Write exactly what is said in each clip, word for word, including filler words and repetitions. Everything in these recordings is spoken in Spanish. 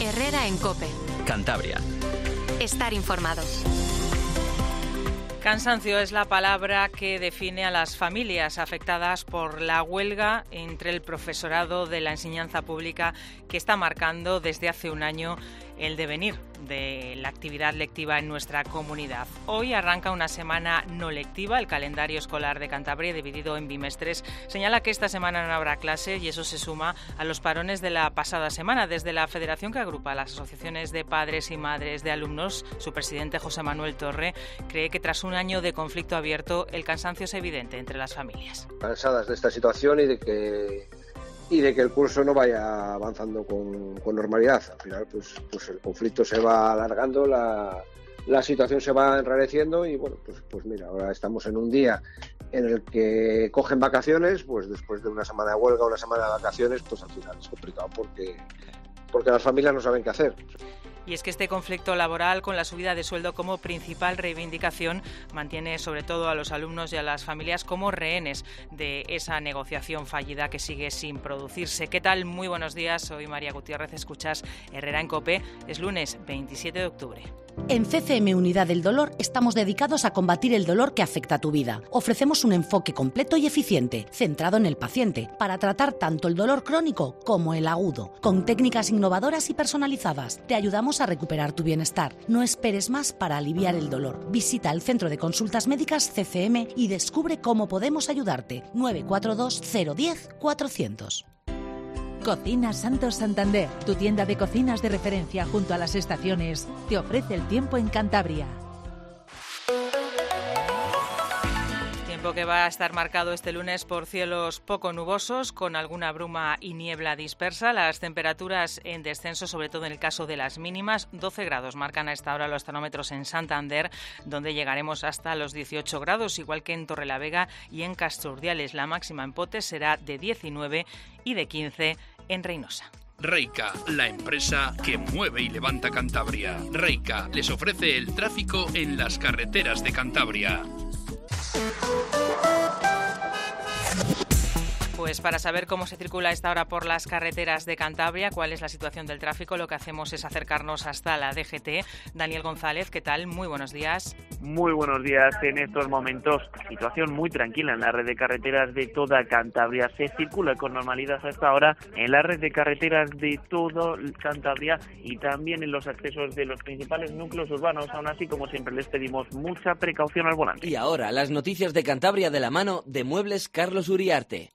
Herrera en COPE. Cantabria. Estar informado. Cansancio es la palabra que define a las familias afectadas por la huelga entre el profesorado de la enseñanza pública que está marcando desde hace un año el devenir de la actividad lectiva en nuestra comunidad. Hoy arranca una semana no lectiva. El calendario escolar de Cantabria, dividido en bimestres, señala que esta semana no habrá clase y eso se suma a los parones de la pasada semana. Desde la federación que agrupa las asociaciones de padres y madres de alumnos, su presidente José Manuel Torre cree que tras un año de conflicto abierto el cansancio es evidente entre las familias. Cansadas de esta situación y de que y de que el curso no vaya avanzando con, con normalidad. Al final, pues, pues el conflicto se va alargando, la, la situación se va enrareciendo y, bueno, pues, pues mira, ahora estamos en un día en el que cogen vacaciones, pues después de una semana de huelga, una semana de vacaciones, pues al final es complicado porque, porque las familias no saben qué hacer. Y es que este conflicto laboral, con la subida de sueldo como principal reivindicación, mantiene sobre todo a los alumnos y a las familias como rehenes de esa negociación fallida que sigue sin producirse. ¿Qué tal? Muy buenos días, soy María Gutiérrez, escuchas Herrera en COPE. Es lunes veintisiete de octubre. En C C M Unidad del Dolor estamos dedicados a combatir el dolor que afecta a tu vida. Ofrecemos un enfoque completo y eficiente, centrado en el paciente, para tratar tanto el dolor crónico como el agudo. Con técnicas innovadoras y personalizadas, te ayudamos a recuperar tu bienestar. No esperes más para aliviar el dolor. Visita el Centro de Consultas Médicas C C M y descubre cómo podemos ayudarte. nueve cuatro dos cero uno cero cuatrocientos. Cocina Santos Santander, tu tienda de cocinas de referencia junto a las estaciones, te ofrece el tiempo en Cantabria. Tiempo que va a estar marcado este lunes por cielos poco nubosos, con alguna bruma y niebla dispersa. Las temperaturas en descenso, sobre todo en el caso de las mínimas. doce grados marcan a esta hora los termómetros en Santander, donde llegaremos hasta los dieciocho grados, igual que en Torrelavega y en Casturdiales. La máxima en Potes será de diecinueve y de quince en Reynosa. Reica, la empresa que mueve y levanta Cantabria. Reica les ofrece el tráfico en las carreteras de Cantabria. Pues para saber cómo se circula a esta hora por las carreteras de Cantabria, cuál es la situación del tráfico, lo que hacemos es acercarnos hasta la D G T. Daniel González, ¿qué tal? Muy buenos días. Muy buenos días. En estos momentos, situación muy tranquila en la red de carreteras de toda Cantabria. Se circula con normalidad hasta ahora en la red de carreteras de todo Cantabria y también en los accesos de los principales núcleos urbanos. Aún así, como siempre, les pedimos mucha precaución al volante. Y ahora, las noticias de Cantabria de la mano de Muebles Carlos Uriarte.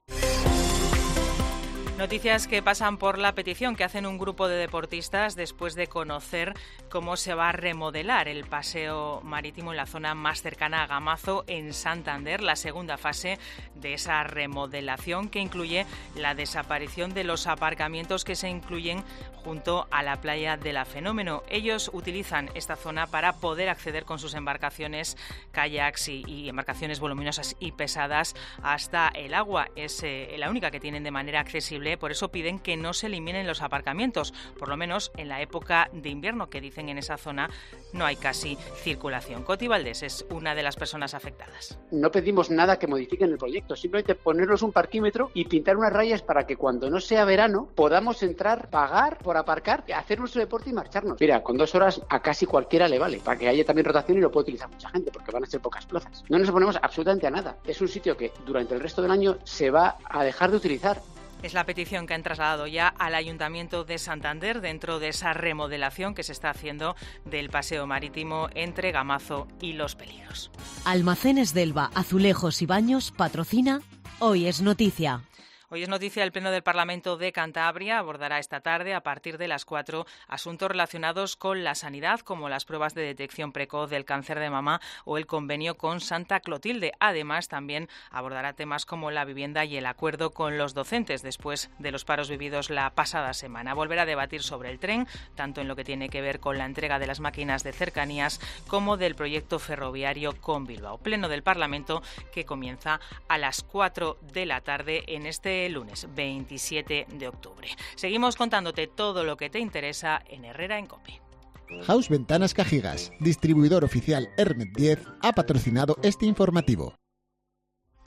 Noticias que pasan por la petición que hacen un grupo de deportistas después de conocer cómo se va a remodelar el paseo marítimo en la zona más cercana a Gamazo, en Santander, la segunda fase de esa remodelación que incluye la desaparición de los aparcamientos que se incluyen junto a la playa de La Fenómeno. Ellos utilizan esta zona para poder acceder con sus embarcaciones, kayaks y, y embarcaciones voluminosas y pesadas hasta el agua. Es eh, la única que tienen de manera accesible. Por eso piden que no se eliminen los aparcamientos, por lo menos en la época de invierno, que dicen en esa zona no hay casi circulación. Coti Valdés es una de las personas afectadas. No pedimos nada que modifiquen el proyecto, simplemente ponernos un parquímetro y pintar unas rayas para que cuando no sea verano podamos entrar, pagar por aparcar, hacer nuestro deporte y marcharnos. Mira, con dos horas a casi cualquiera le vale, para que haya también rotación y lo pueda utilizar mucha gente, porque van a ser pocas plazas. No nos oponemos absolutamente a nada. Es un sitio que durante el resto del año se va a dejar de utilizar. Es la petición que han trasladado ya al Ayuntamiento de Santander dentro de esa remodelación que se está haciendo del paseo marítimo entre Gamazo y Los Peligros. Almacenes Delva, Azulejos y Baños patrocina Hoy es Noticia. Hoy es noticia el Pleno del Parlamento de Cantabria. Abordará esta tarde, a partir de las cuatro, asuntos relacionados con la sanidad, como las pruebas de detección precoz del cáncer de mama o el convenio con Santa Clotilde. Además, también abordará temas como la vivienda y el acuerdo con los docentes después de los paros vividos la pasada semana. Volverá a debatir sobre el tren, tanto en lo que tiene que ver con la entrega de las máquinas de cercanías como del proyecto ferroviario con Bilbao. Pleno del Parlamento que comienza a las cuatro de la tarde en este lunes veintisiete de octubre. Seguimos contándote todo lo que te interesa en Herrera en COPE. House Ventanas Cajigas, distribuidor oficial Hermet diez, ha patrocinado este informativo.